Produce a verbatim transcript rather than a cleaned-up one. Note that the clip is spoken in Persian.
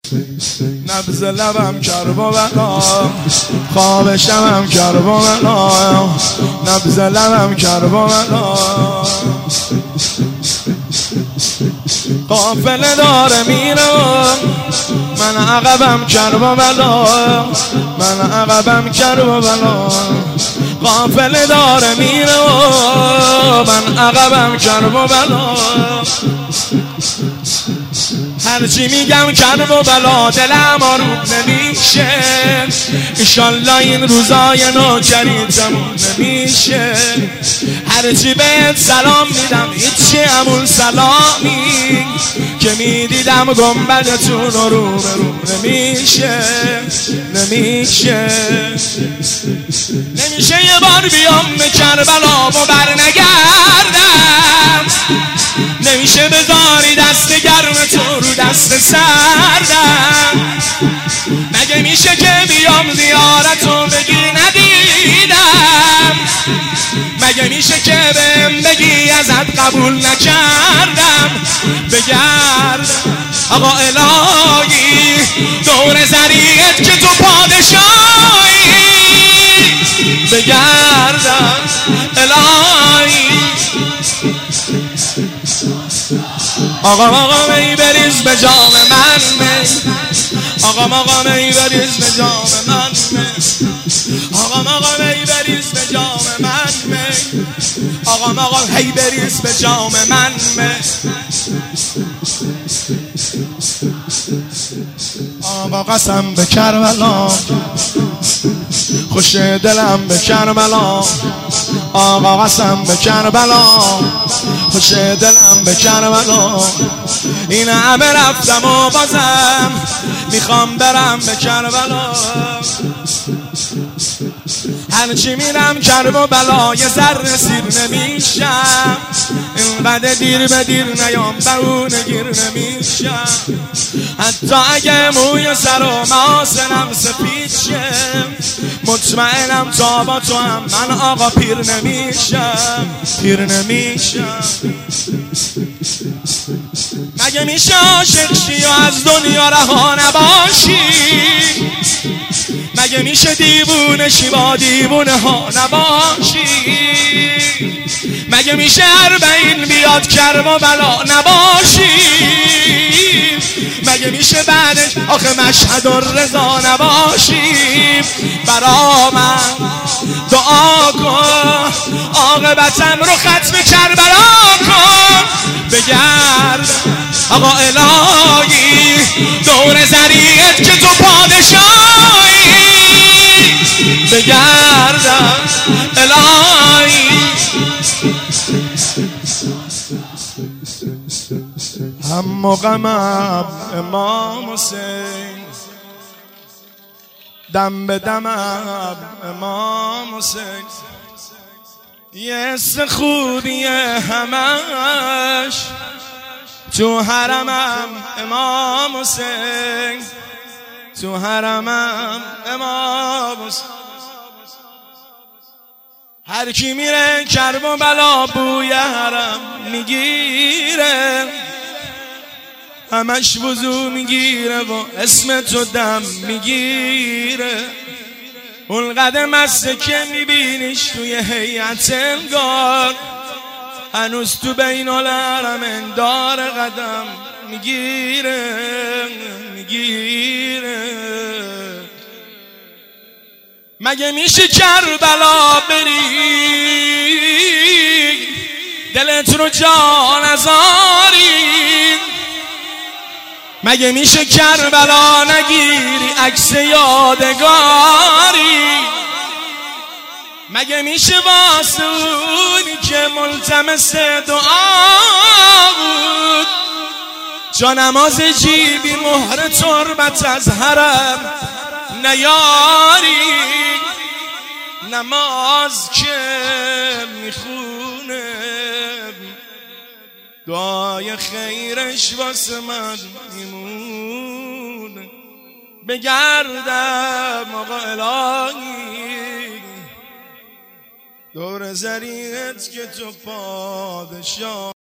نبض لبم کرب و بلا، خواب شبم کرب و بلا، نبض لبم کرب و بلا. قافله داره میره من عقبم کرب و بلا، من عقبم کرب و بلا. قافله داره میره من عقبم کرب و بلا. هرچی میگم کرب و بلا دلم آروم نمیشه، ایشالله این روزای نوکری تموم نمیشه. هرچی بهت سلام میدم هیچی همون سلامی که میدیدم گنبدتون رو رو نمیشه، نمیشه. نمیشه یه بار بیام به کربلا و بر نگردم، نمیشه بذاری دست گرم تو رو دست سردم. مگه میشه که بیام زیارتو بگی ندیدم، مگه میشه که بهم بگی ازت قبول نکردم. بگردم آقا الهی دور زریعت که تو پادشاهی، بگردم الهی. آقا آقا می بریز به جام من می، آقا آقا می بریز به جام من می، آقا آقا می بریز به جام من می، آقا آقا هی بریز به جام من می. آقا قسم به کربلا خوش دلم به کربلا، آقا قسم به کربلا خوش دلم به کربلا. این همه رفتم و بازم میخوام برم به کربلا. هرچی میرم کرب و بلا یه ذره سیر نمیشم، اینقدر دیر به دیر نیام بهونه گیر نمیشم. حتی اگه موی سر و محاسنم سفید شه، مطمئنم تا با تو هم من آقا پیر نمیشم، پیر نمیشم. مگه میشه عاشق شی و از دنیا رها نباشی، مگه میشه دیوونه شی با دیوونه ها نباشی، مگه میشه اربعین بیاد کرب و بلا نباشی، مگه میشه بعدش آخه مشهد و رضا نباشی. برا من دعا کن عاقبتم رو ختم کربلا کن. بگرد آقا الهی دور زریعت که تو پادشاهی، بگردم الهی. هم و غمم امام حسین، دم به دمم امام حسین. یه حس خوبیه همش تو حرمم امام حسین، تو حرمم امام حسین. هر کی میره کرب و بلا بوی حرم میگیره، همش وضو میگیره و اسم تو دم میگیره. اون قدم مسته که میبینیش توی هیئت انگار، هنوز تو بین الحرمین داره قدم میگیره، میگیره. مگه میشه کربلا بری دلت رو جا نذاری، مگه میشه کربلا نگیری عکس یادگاری، مگه میشه واسه اونی که ملتمس دعا بود جا نماز جیبی مهر تربت از حرم نیاری. نماز که میخونه دعای خیرش واسه من میمونه. بگردم آقا الهی دور زریعت که تو پادشاه